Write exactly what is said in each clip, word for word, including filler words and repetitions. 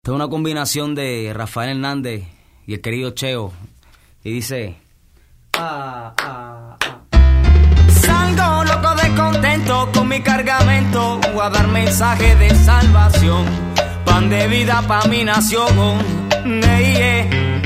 Esta es una combinación de Rafael Hernández y el querido Cheo. Y dice... Ah, ah, ah. Salgo loco de contento con mi cargamento, voy a dar mensaje de salvación, pan de vida pa' mi nación. Yeah, yeah.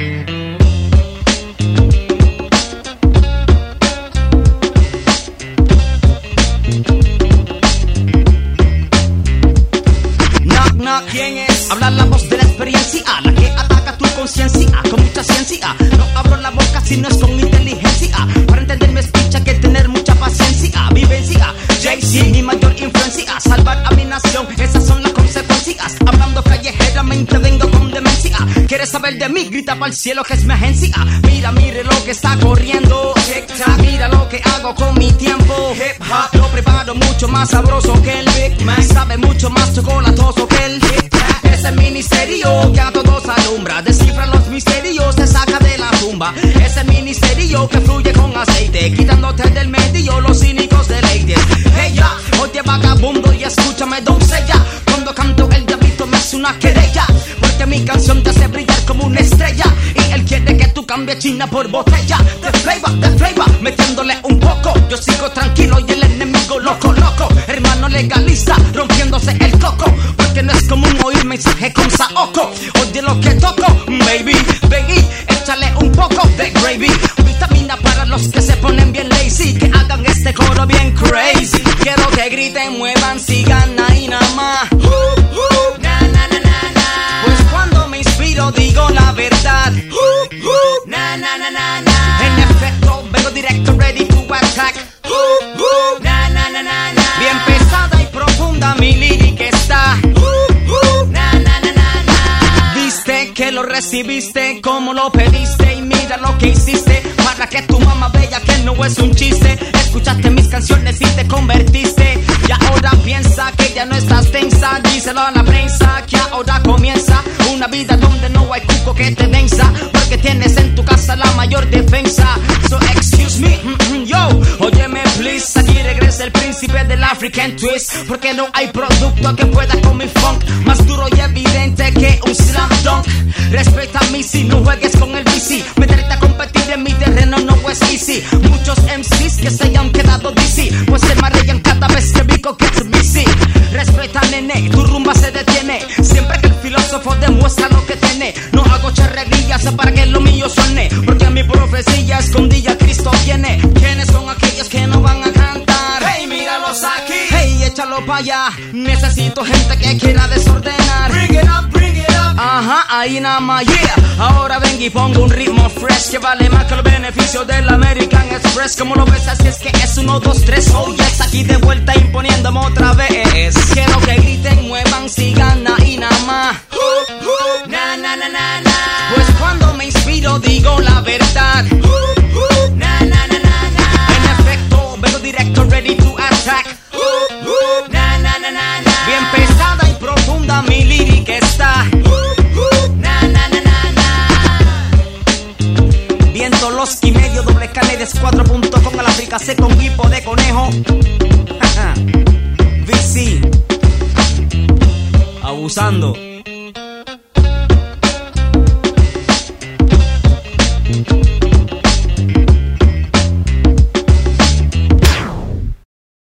¿Quién es? Habla la voz de la experiencia, la que ataca tu conciencia con mucha ciencia. No abro la boca si no es con inteligencia. Para entenderme es dicha que tener mucha paciencia. Vivencia, Jay-Z, mi mayor influencia. Salvar a mi nación, esas son las consecuencias. Hablando callejeramente vengo con demencia. ¿Quieres saber de mí? Grita para el cielo que es mi agencia. Mira mi reloj que está corriendo. Mira lo que hago con mi tiempo. Hip hop lo preparo mucho más sabroso que el Big Mac. Sabe mucho más chocolatoso que el ese ministerio que a todos alumbra, descifra los misterios, te saca de la tumba. Ese ministerio que fluye con aceite, quitándote del medio los cínicos deleites. Hey ya, oye vagabundo y escúchame doncella, cuando canto el diablito me hace una querella, porque mi canción te hace brillar como una estrella, y él quiere que tú cambies China por botella. De flavor, de flavor, metiéndole un poco, yo sigo tranquilo y el enemigo loco, loco. Hermano legalista, rompiéndose el coco, que no es común oír mensaje con saoco. Oye lo que toco, baby, baby, échale un poco de gravy. Vitamina para los que se ponen bien lazy, que hagan este coro bien crazy. Quiero que griten, muevan, sigan ahí nada más. Uh, uh, na, na, na, na, na. Pues cuando me inspiro digo la verdad. Uh, uh, na, na, na, na, na. En efecto, vengo directo, ready to attack. Uh, uh, na, na, na, na, na. Bien pesada y profunda mi lírica está. Que lo recibiste como lo pediste, y mira lo que hiciste para que tu mamá vea que no es un chiste. Escuchaste mis canciones y te convertiste, y ahora piensa que ya no estás tensa. Díselo a la prensa que ahora comienza una vida donde no hay cuco que te venza, porque tienes en tu casa la mayor defensa. So excuse me, mm-hmm, yo, óyeme please, aquí regresa el príncipe del African twist, porque no hay producto que pueda con mi funk, más duro y evidente que un slam dunk. Respeta a mí si no juegues con el B C, meterte a competir en mi terreno no es easy. Muchos M Cs que se hayan quedado D C, pues se marean cada vez que Vico gets busy. Respeta nene, tu rumba se detiene, siempre que el filósofo demuestra lo que tiene. No hago charrerías para que lo mío suene, porque mi profecía escondida Cristo viene. ¿Quiénes son aquellos que no van a cantar? Hey, míralos aquí. Hey, échalo pa' allá, necesito gente que quiera desordenar. Bring it up, bring it up. Ajá, ahí nada más, yeah. Ahora vengo y pongo un ritmo fresh que vale más que los beneficios del American Express. Como lo ves, así es que es uno, dos, tres. Oh yes, aquí de vuelta imponiéndome otra vez. Quiero que griten, muevan, sigan ahí nada más. Uh, uh, na, na, na, na, na. Pues cuando me inspiro digo la verdad. Uh, uh, na, na, na, na, na. En efecto, vengo directo, ready to attack. Uh, uh, na, na, na, na, na. Bien pesada y profunda mi lírica está. Y medio doble cane de cuatro punto com al África C con hipo de conejo. V C abusando.